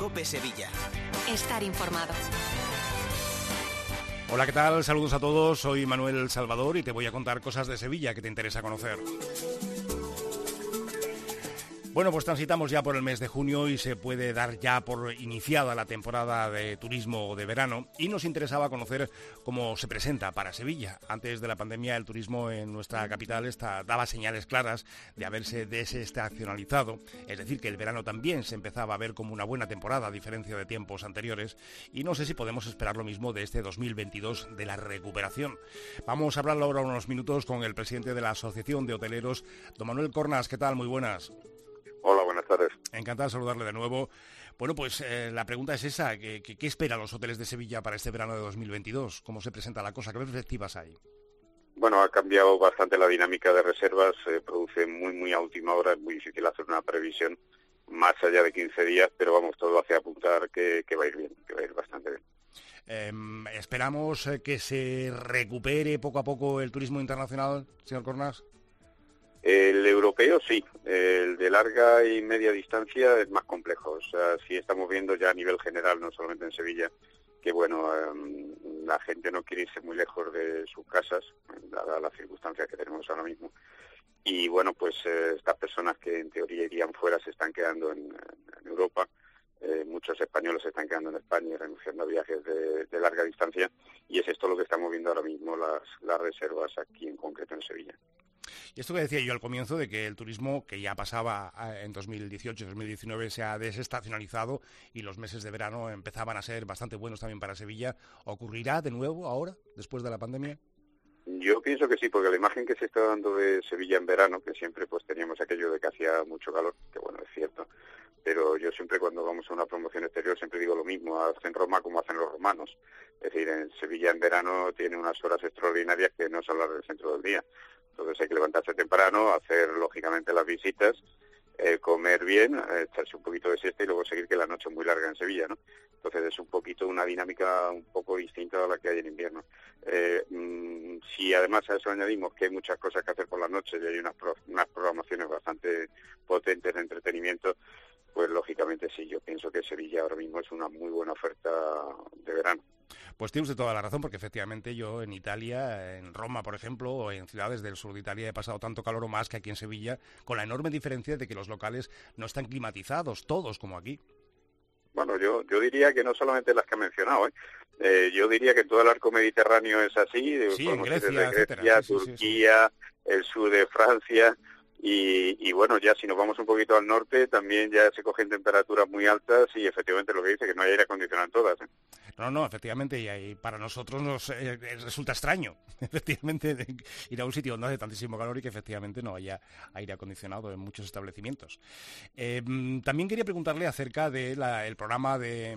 COPE Sevilla. Estar informado. Hola, ¿qué tal? Saludos a todos, soy Manuel Salvador y te voy a contar cosas de Sevilla que te interesa conocer. Bueno, pues transitamos ya por el mes de junio y se puede dar ya por iniciada la temporada de turismo de verano y nos interesaba conocer cómo se presenta para Sevilla. Antes de la pandemia el turismo en nuestra capital daba señales claras de haberse desestacionalizado, es decir, que el verano también se empezaba a ver como una buena temporada a diferencia de tiempos anteriores y no sé si podemos esperar lo mismo de este 2022 de la recuperación. Vamos a hablar ahora unos minutos con el presidente de la Asociación de Hoteleros, don Manuel Cornas. ¿Qué tal? Muy buenas. Hola, buenas tardes. Encantado de saludarle de nuevo. Bueno, pues la pregunta es esa, ¿qué esperan los hoteles de Sevilla para este verano de 2022? ¿Cómo se presenta la cosa? ¿Qué perspectivas hay? Bueno, ha cambiado bastante la dinámica de reservas, se produce muy a última hora, es muy difícil hacer una previsión más allá de 15 días, pero vamos, todo hace apuntar que va a ir bien, que va a ir bastante bien. ¿Esperamos que se recupere poco a poco el turismo internacional, señor Cornas? El europeo sí, el de larga y media distancia es más complejo. O sea, sí estamos viendo ya a nivel general, no solamente en Sevilla, que bueno, la gente no quiere irse muy lejos de sus casas, dadas las circunstancias que tenemos ahora mismo. Y bueno, pues estas personas que en teoría irían fuera se están quedando en Europa. Muchos españoles se están quedando en España y renunciando a viajes de larga distancia. Y es esto lo que estamos viendo ahora mismo, las reservas aquí en concreto en Sevilla. Y esto que decía yo al comienzo de que el turismo, que ya pasaba en 2018-2019, se ha desestacionalizado y los meses de verano empezaban a ser bastante buenos también para Sevilla, ¿ocurrirá de nuevo ahora, después de la pandemia? Yo pienso que sí, porque la imagen que se está dando de Sevilla en verano, que siempre pues teníamos aquello de que hacía mucho calor, que bueno, es cierto, pero yo siempre cuando vamos a una promoción exterior siempre digo lo mismo, hacen Roma como hacen los romanos. Es decir, en Sevilla en verano tiene unas horas extraordinarias que no son las del centro del día. Entonces hay que levantarse temprano, hacer lógicamente las visitas, comer bien, echarse un poquito de siesta y luego seguir, que la noche es muy larga en Sevilla, ¿no? Entonces es un poquito una dinámica un poco distinta a la que hay en invierno. Si además a eso añadimos que hay muchas cosas que hacer por las noches y hay unas programaciones bastante potentes de entretenimiento, pues lógicamente sí, yo pienso que Sevilla ahora mismo es una muy buena oferta de verano. Pues tiene usted toda la razón, porque efectivamente yo en Italia, en Roma, por ejemplo, o en ciudades del sur de Italia he pasado tanto calor o más que aquí en Sevilla, con la enorme diferencia de que los locales no están climatizados, todos como aquí. Bueno, yo diría que no solamente las que ha mencionado, yo diría que todo el arco mediterráneo es así, sí, en Grecia, Grecia, sí, Turquía, sí. El sur de Francia. Y bueno, ya si nos vamos un poquito al norte, también ya se cogen temperaturas muy altas y efectivamente lo que dice que no hay aire acondicionado en todas. No, efectivamente, y para nosotros nos resulta extraño, efectivamente, ir a un sitio donde hace tantísimo calor y que efectivamente no haya aire acondicionado en muchos establecimientos. También quería preguntarle acerca del programa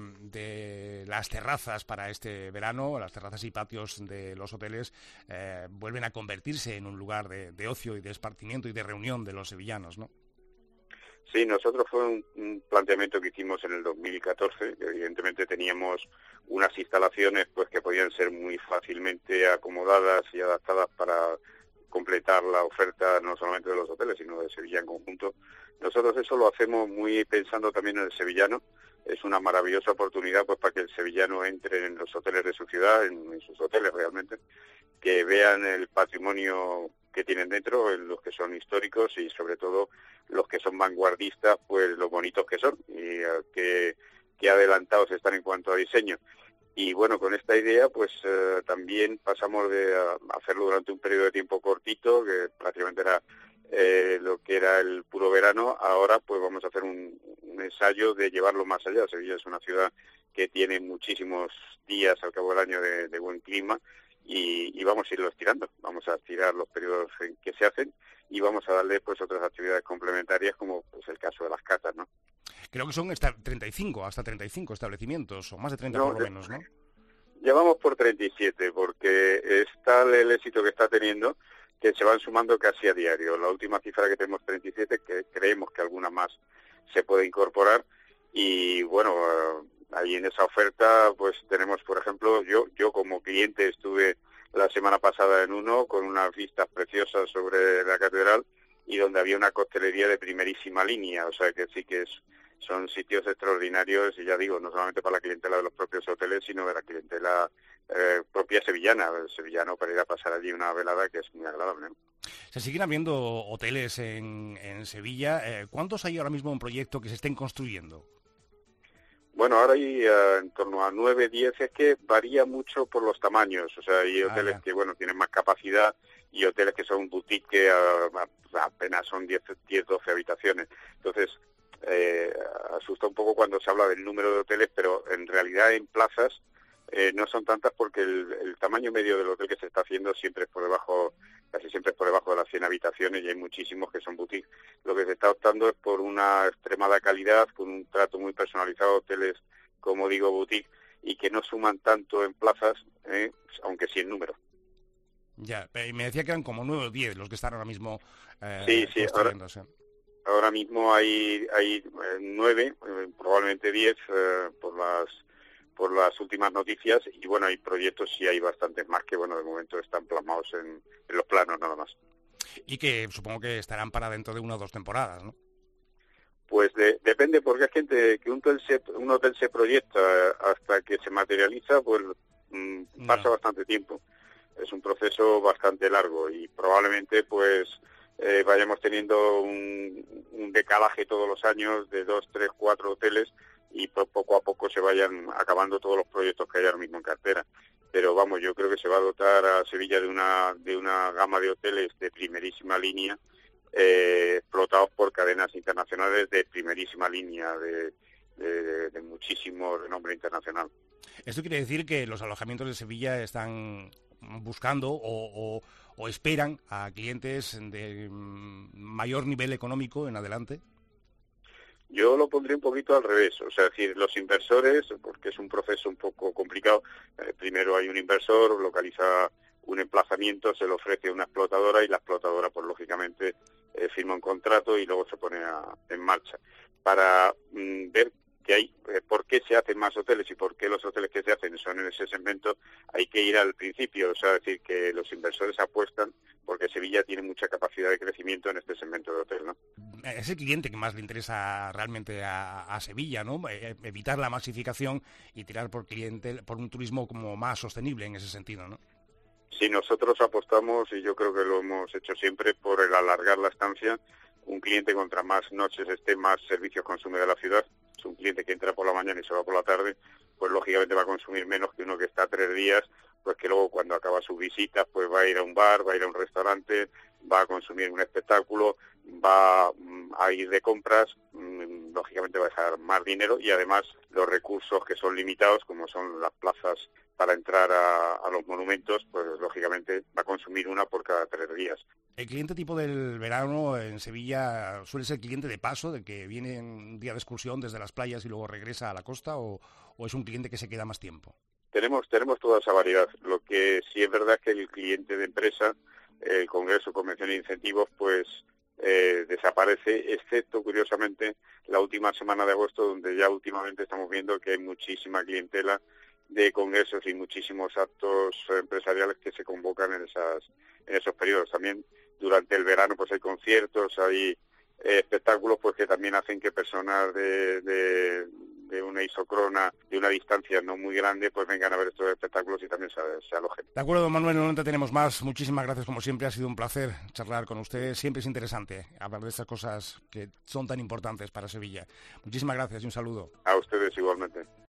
de las terrazas para este verano. Las terrazas y patios de los hoteles vuelven a convertirse en un lugar de ocio y de esparcimiento y de reunión de los sevillanos, ¿no? Sí, nosotros fue un planteamiento que hicimos en el 2014, que evidentemente teníamos unas instalaciones pues que podían ser muy fácilmente acomodadas y adaptadas para completar la oferta no solamente de los hoteles, sino de Sevilla en conjunto. Nosotros eso lo hacemos muy pensando también en el sevillano. Es una maravillosa oportunidad pues para que el sevillano entre en los hoteles de su ciudad, en sus hoteles realmente, que vean el patrimonio que tienen dentro, los que son históricos y sobre todo los que son vanguardistas, pues lo bonitos que son y que adelantados están en cuanto a diseño. Y bueno, con esta idea pues también pasamos de hacerlo durante un periodo de tiempo cortito, que prácticamente era lo que era el puro verano. Ahora pues vamos a hacer un ensayo de llevarlo más allá. Sevilla es una ciudad que tiene muchísimos días al cabo del año de buen clima y vamos a irlo estirando. Vamos a estirar los periodos en que se hacen y vamos a darle pues otras actividades complementarias como pues el caso de las catas, ¿no? Creo que son hasta 35 establecimientos, o más de 30 por lo menos, ¿no? Llevamos por 37, porque es tal el éxito que está teniendo que se van sumando casi a diario. La última cifra que tenemos 37, que creemos que alguna más se puede incorporar. Y bueno, ahí en esa oferta pues tenemos, por ejemplo, yo como cliente estuve la semana pasada en uno con unas vistas preciosas sobre la catedral y donde había una coctelería de primerísima línea, o sea que sí que es son sitios extraordinarios y ya digo, no solamente para la clientela de los propios hoteles, sino de la clientela propia sevillana, el sevillano para ir a pasar allí una velada que es muy agradable, ¿no? Se siguen abriendo hoteles en Sevilla. ¿Cuántos hay ahora mismo en proyecto que se estén construyendo? Bueno, ahora hay en torno a 9, 10, es que varía mucho por los tamaños, o sea, hay hoteles que, bueno, tienen más capacidad y hoteles que son boutique que apenas son 10, 12 habitaciones. Entonces, asusta un poco cuando se habla del número de hoteles, pero en realidad en plazas no son tantas porque el tamaño medio del hotel que se está haciendo siempre es por debajo, casi siempre es por debajo de las 100 habitaciones y hay muchísimos que son boutique. Lo que se está optando es por una extremada calidad, con un trato muy personalizado, hoteles, como digo, boutique, y que no suman tanto en plazas, aunque sí en número. Ya, y me decía que eran como 9 o 10 los que están ahora mismo sí, construyéndose. Ahora mismo hay 9, probablemente 10 por las últimas noticias, y bueno, hay proyectos, sí hay bastantes más que, bueno, de momento están plasmados en los planos nada más. Y que supongo que estarán para dentro de 1 o 2 temporadas, ¿no? Pues depende, porque es que un hotel se proyecta hasta que se materializa, pues pasa bastante tiempo. Es un proceso bastante largo y probablemente pues vayamos teniendo un decalaje todos los años de 2, 3, 4 hoteles y poco a poco se vayan acabando todos los proyectos que hay ahora mismo en cartera. Pero vamos, yo creo que se va a dotar a Sevilla de una gama de hoteles de primerísima línea, explotados por cadenas internacionales de primerísima línea, de muchísimo renombre internacional. ¿Esto quiere decir que los alojamientos de Sevilla están buscando o esperan a clientes de mayor nivel económico en adelante? Yo lo pondría un poquito al revés, o sea, es decir, los inversores, porque es un proceso un poco complicado, primero hay un inversor, localiza un emplazamiento, se le ofrece a una explotadora y la explotadora, pues lógicamente, firma un contrato y luego se pone en marcha. Para ver que hay, por qué se hacen más hoteles y por qué los hoteles que se hacen son en ese segmento, hay que ir al principio, o sea, es decir, que los inversores apuestan porque Sevilla tiene mucha capacidad de crecimiento en este segmento de hotel, ¿no? Es el cliente que más le interesa realmente a Sevilla, ¿no? Evitar la masificación y tirar por un turismo como más sostenible en ese sentido, ¿no? Sí, nosotros apostamos, y yo creo que lo hemos hecho siempre, por el alargar la estancia. Un cliente contra más noches esté, más servicios consume de la ciudad. Es un cliente que entra por la mañana y se va por la tarde, pues lógicamente va a consumir menos que uno que está 3 días, pues que luego cuando acaba sus visitas pues va a ir a un bar, va a ir a un restaurante, va a consumir un espectáculo, va a ir de compras, lógicamente va a dejar más dinero y además los recursos que son limitados, como son las plazas para entrar a los monumentos, pues lógicamente va a consumir una por cada 3 días. ¿El cliente tipo del verano en Sevilla suele ser cliente de paso, de que viene un día de excursión desde las playas y luego regresa a la costa, o es un cliente que se queda más tiempo? Tenemos toda esa variedad. Lo que sí es verdad es que el cliente de empresa, el Congreso, Convención e Incentivos, pues desaparece, excepto, curiosamente, la última semana de agosto, donde ya últimamente estamos viendo que hay muchísima clientela de congresos y muchísimos actos empresariales que se convocan en esos periodos. También durante el verano pues hay conciertos, hay espectáculos pues que también hacen que personas de una isocrona, de una distancia no muy grande, pues vengan a ver estos espectáculos y también se alojen. De acuerdo, don Manuel, no tenemos más. Muchísimas gracias, como siempre, ha sido un placer charlar con usted. Siempre es interesante hablar de estas cosas que son tan importantes para Sevilla. Muchísimas gracias y un saludo. A ustedes igualmente.